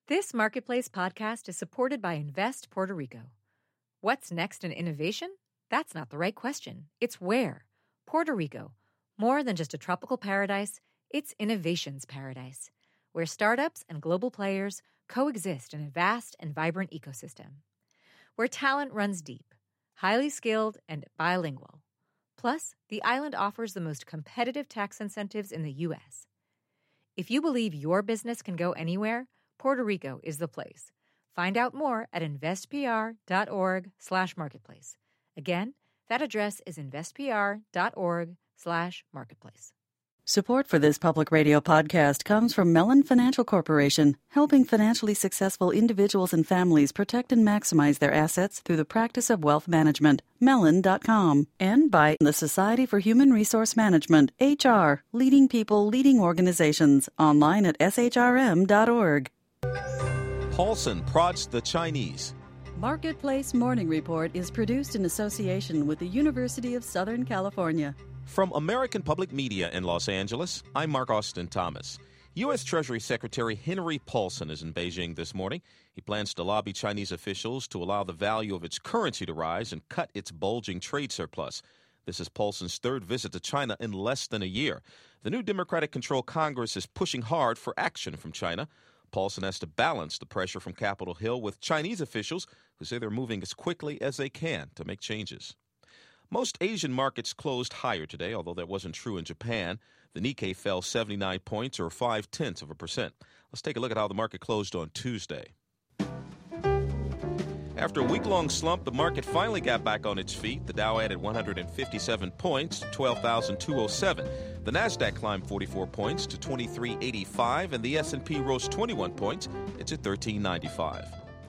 This Marketplace podcast is supported by Invest Puerto Rico. What's next in innovation? That's not the right question. It's where. Puerto Rico. More than just a tropical paradise, it's innovation's paradise, where startups and global players coexist in a vast and vibrant ecosystem. Where talent runs deep, highly skilled, and bilingual. Plus, the island offers the most competitive tax incentives in the U.S. If you believe your business can go anywhere, Puerto Rico is the place. Find out more at investpr.org/marketplace. Again, that address is investpr.org/marketplace. Support for this public radio podcast comes from Mellon Financial Corporation, helping financially successful individuals and families protect and maximize their assets through the practice of wealth management. Mellon.com. And by the Society for Human Resource Management, HR, leading people, leading organizations, online at shrm.org. Paulson prods the Chinese. Marketplace Morning Report is produced in association with the University of Southern California. From American Public Media in Los Angeles, I'm Mark Austin Thomas. U.S. Treasury Secretary Henry Paulson is in Beijing this morning. He plans to lobby Chinese officials to allow the value of its currency to rise and cut its bulging trade surplus. This is Paulson's third visit to China in less than a year. The new Democratic-controlled Congress is pushing hard for action from China. Paulson has to balance the pressure from Capitol Hill with Chinese officials who say they're moving as quickly as they can to make changes. Most Asian markets closed higher today, although that wasn't true in Japan. The Nikkei fell 79 points, or 0.5%. Let's take a look at how the market closed on Tuesday. After a week-long slump, the market finally got back on its feet. The Dow added 157 points to 12,207. The Nasdaq climbed 44 points to 2385, and the S&P rose 21 points. It's at 1395.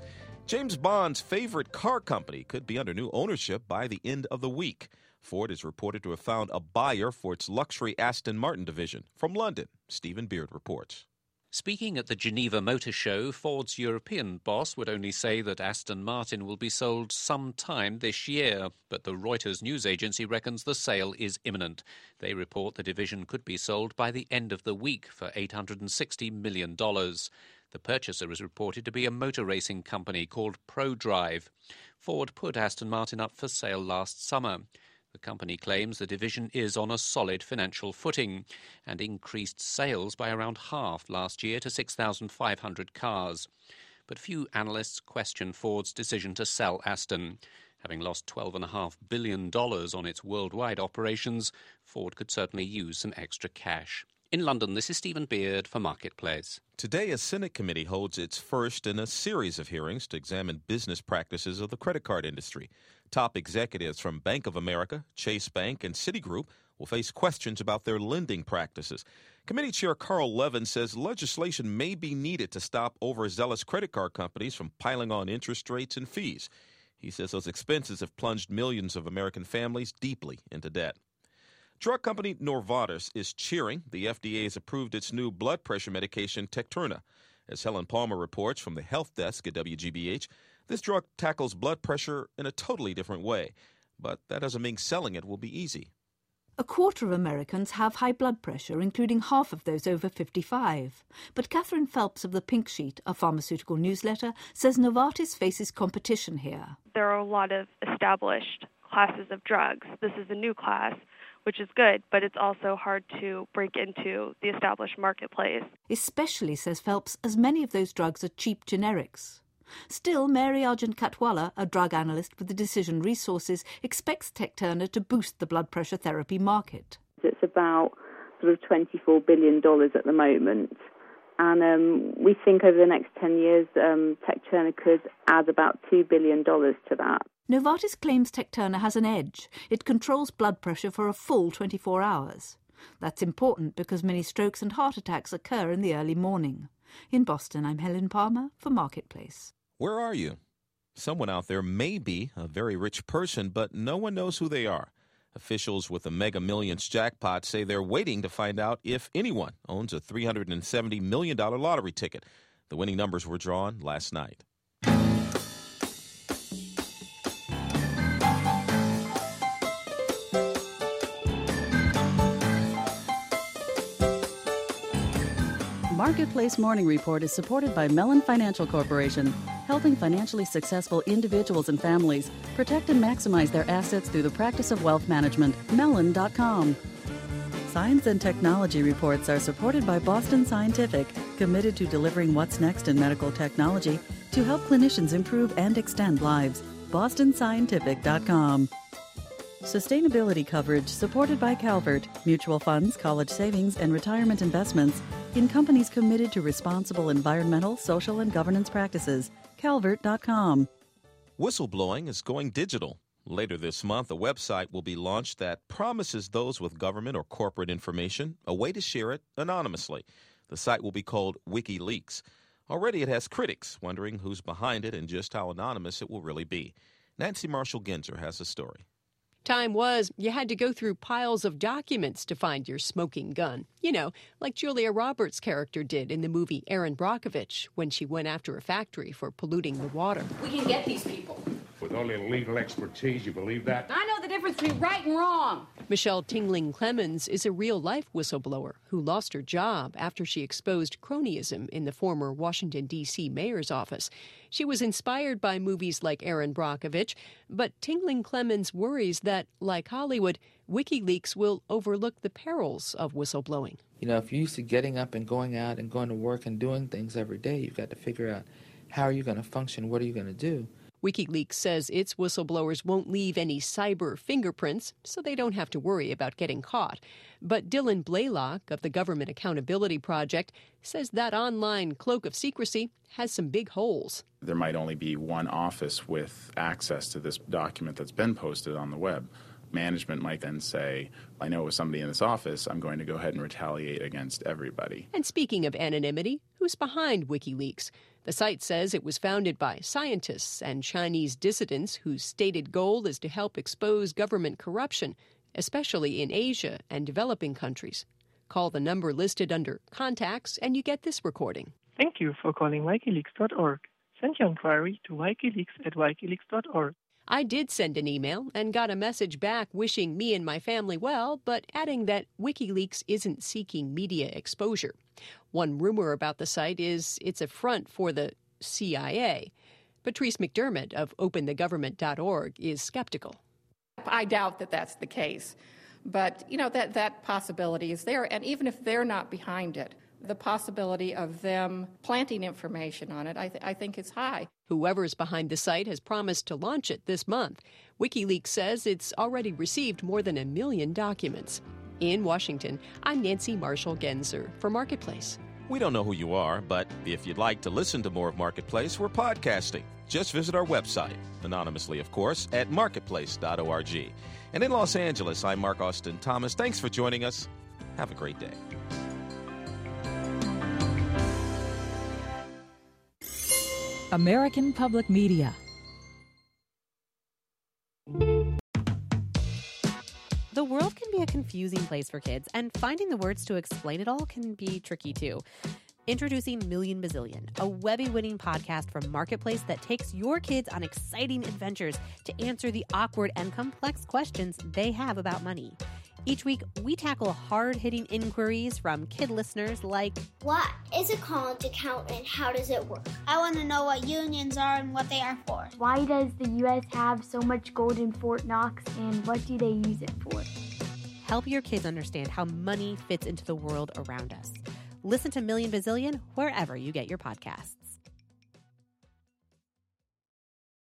James Bond's favorite car company could be under new ownership by the end of the week. Ford is reported to have found a buyer for its luxury Aston Martin division. From London, Stephen Beard reports. Speaking at the Geneva Motor Show, Ford's European boss would only say that Aston Martin will be sold sometime this year, but the Reuters news agency reckons the sale is imminent. They report the division could be sold by the end of the week for $860 million. The purchaser is reported to be a motor racing company called ProDrive. Ford put Aston Martin up for sale last summer. The company claims the division is on a solid financial footing and increased sales by around half last year to 6,500 cars. But few analysts question Ford's decision to sell Aston. Having lost $12.5 billion on its worldwide operations, Ford could certainly use some extra cash. In London, this is Stephen Beard for Marketplace. Today, a Senate committee holds its first in a series of hearings to examine business practices of the credit card industry. Top executives from Bank of America, Chase Bank, and Citigroup will face questions about their lending practices. Committee Chair Carl Levin says legislation may be needed to stop overzealous credit card companies from piling on interest rates and fees. He says those expenses have plunged millions of American families deeply into debt. Drug company Novartis is cheering. The FDA has approved its new blood pressure medication, Tecturna. As Helen Palmer reports from the health desk at WGBH, this drug tackles blood pressure in a totally different way. But that doesn't mean selling it will be easy. A quarter of Americans have high blood pressure, including half of those over 55. But Catherine Phelps of the Pink Sheet, a pharmaceutical newsletter, says Novartis faces competition here. There are a lot of established classes of drugs. This is a new class, which is good, but it's also hard to break into the established marketplace. Especially, says Phelps, as many of those drugs are cheap generics. Still, Mary Argent Katwala, a drug analyst with the Decision Resources, expects Tecturna to boost the blood pressure therapy market. It's about sort of $24 billion at the moment. And we think over the next 10 years, Tecturna could add about $2 billion to that. Novartis claims Tecturna has an edge. It controls blood pressure for a full 24 hours. That's important because many strokes and heart attacks occur in the early morning. In Boston, I'm Helen Palmer for Marketplace. Where are you? Someone out there may be a very rich person, but no one knows who they are. Officials with the Mega Millions jackpot say they're waiting to find out if anyone owns a $370 million lottery ticket. The winning numbers were drawn last night. Marketplace Morning Report is supported by Mellon Financial Corporation, helping financially successful individuals and families protect and maximize their assets through the practice of wealth management. Mellon.com. Science and technology reports are supported by Boston Scientific, committed to delivering what's next in medical technology to help clinicians improve and extend lives. BostonScientific.com. Sustainability coverage supported by Calvert, mutual funds, college savings, and retirement investments in companies committed to responsible environmental, social, and governance practices. Calvert.com. Whistleblowing is going digital. Later this month, a website will be launched that promises those with government or corporate information a way to share it anonymously. The site will be called WikiLeaks. Already it has critics wondering who's behind it and just how anonymous it will really be. Nancy Marshall-Genzer has a story. Time was you had to go through piles of documents to find your smoking gun. You know, like Julia Roberts' character did in the movie Erin Brockovich when she went after a factory for polluting the water. We can get these people. With all your legal expertise, you believe that? I know the difference between right and wrong. Michelle Tingling Clemens is a real-life whistleblower who lost her job after she exposed cronyism in the former Washington, D.C. mayor's office. She was inspired by movies like Erin Brockovich, but Tingling Clemens worries that, like Hollywood, WikiLeaks will overlook the perils of whistleblowing. You know, if you're used to getting up and going out and going to work and doing things every day, you've got to figure out how are you going to function, what are you going to do? WikiLeaks says its whistleblowers won't leave any cyber fingerprints, so they don't have to worry about getting caught. But Dylan Blaylock of the Government Accountability Project says that online cloak of secrecy has some big holes. There might only be one office with access to this document that's been posted on the web. Management might then say, I know it was somebody in this office, I'm going to go ahead and retaliate against everybody. And speaking of anonymity, who's behind WikiLeaks? The site says it was founded by scientists and Chinese dissidents whose stated goal is to help expose government corruption, especially in Asia and developing countries. Call the number listed under Contacts and you get this recording. Thank you for calling Wikileaks.org. Send your inquiry to wikileaks@wikileaks.org. I did send an email and got a message back wishing me and my family well, but adding that WikiLeaks isn't seeking media exposure. One rumor about the site is it's a front for the CIA. Patrice McDermott of OpenTheGovernment.org is skeptical. I doubt that that's the case. But, you know, that possibility is there. And even if they're not behind it, the possibility of them planting information on it, I think is high. Whoever's behind the site has promised to launch it this month. WikiLeaks says it's already received more than 1 million documents. In Washington, I'm Nancy Marshall-Genzer for Marketplace. We don't know who you are, but if you'd like to listen to more of Marketplace, we're podcasting. Just visit our website, anonymously, of course, at marketplace.org. And in Los Angeles, I'm Mark Austin Thomas. Thanks for joining us. Have a great day. American Public Media. The world can be a confusing place for kids, and finding the words to explain it all can be tricky too. Introducing Million Bazillion, a Webby-winning podcast from Marketplace that takes your kids on exciting adventures to answer the awkward and complex questions they have about money. Each week, we tackle hard-hitting inquiries from kid listeners like, what is a college account and how does it work? I want to know what unions are and what they are for. Why does the U.S. have so much gold in Fort Knox and what do they use it for? Help your kids understand how money fits into the world around us. Listen to Million Bazillion wherever you get your podcasts.